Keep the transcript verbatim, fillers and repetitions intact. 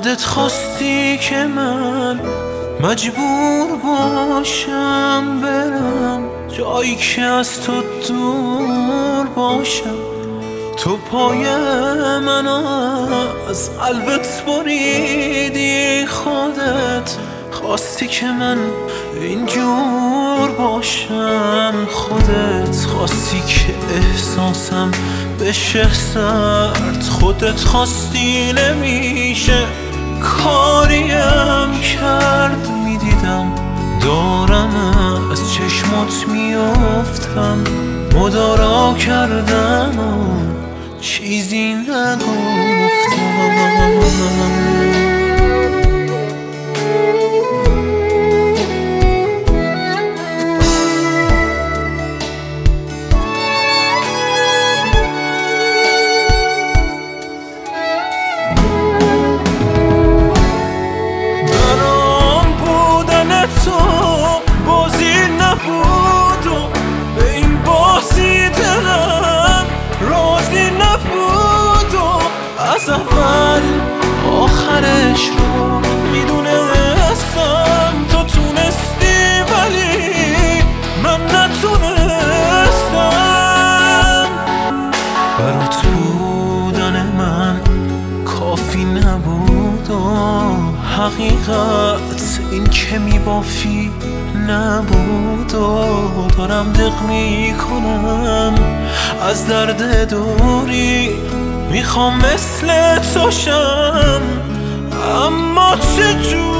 خودت خواستی که من مجبور باشم برم جایی که از تو دور باشم. تو پای من از قلبت بریدی، خودت خواستی که من اینجور باشم. خودت خواستی که احساسم بشه سرد، خودت خواستی نمیشه کاریم کرد. میدیدم دارم از چشمات میافتم، مدارا کردم و چیزی نگفتم. تو بازی نبود و به این بازی دلم راضی نبود و از اول آخرش رو میدونستم. تو تونستی ولی من نتونستم. برات بودن من کافی نبود و حقیقت این که میبافی نبود و دارم دق میکنم از درد دوری. میخوام مثل تو شم اما چجور